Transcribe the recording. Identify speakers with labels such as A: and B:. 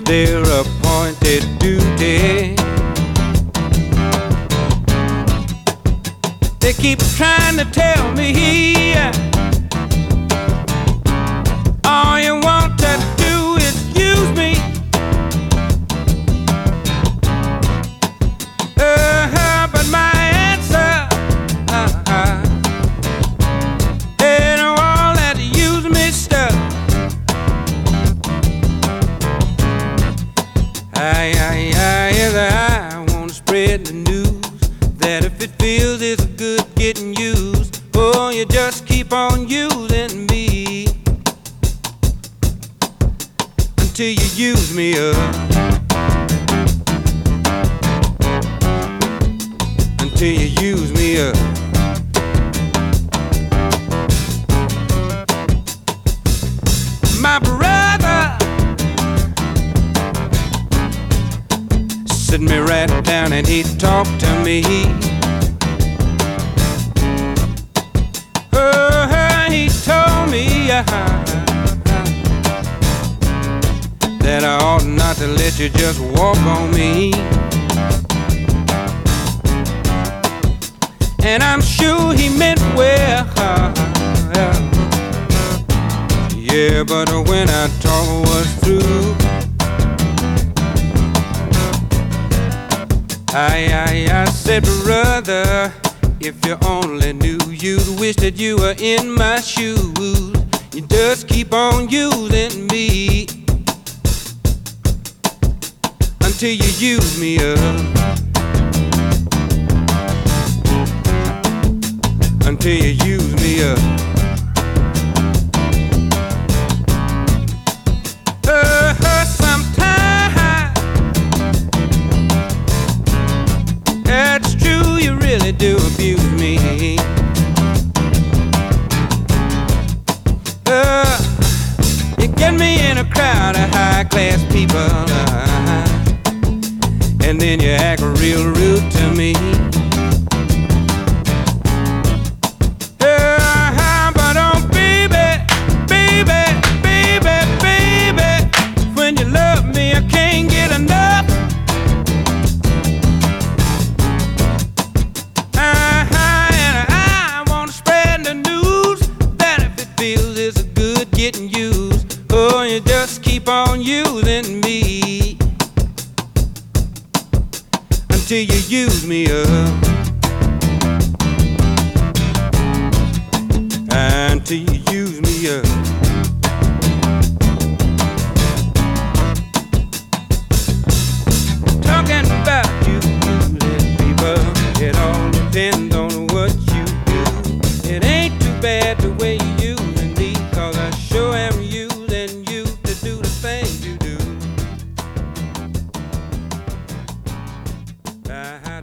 A: their appointed duty. They keep trying to tell me all you want to do is use me. But my answer ain't all that use me stuff. I want to spread the news that if it feels it's good getting used, oh, you just keep on using me until you use me up. Until you use me up. My brother sit me right down and he talked to me. He told me that I ought not to let you just walk on me. And I'm sure he meant well. Yeah, but when our talk was through, I said, brother, if you only knew, you'd wish that you were in my shoes. You just keep on using me until you use me up. Until you use me up. Sometimes that's true, you really do abuse me. You get me in a crowd of high-class people, and then you act real rude to me. But oh baby, baby, baby, baby, when you love me I can't get enough. And I want to spread the news that if it feels it's good getting used, oh, you just keep on using me until you use me up. Until you use me up. Talking about you, people, it all depends on what you do. It ain't too bad the way you using me, 'cause I sure am using you to do the things you do.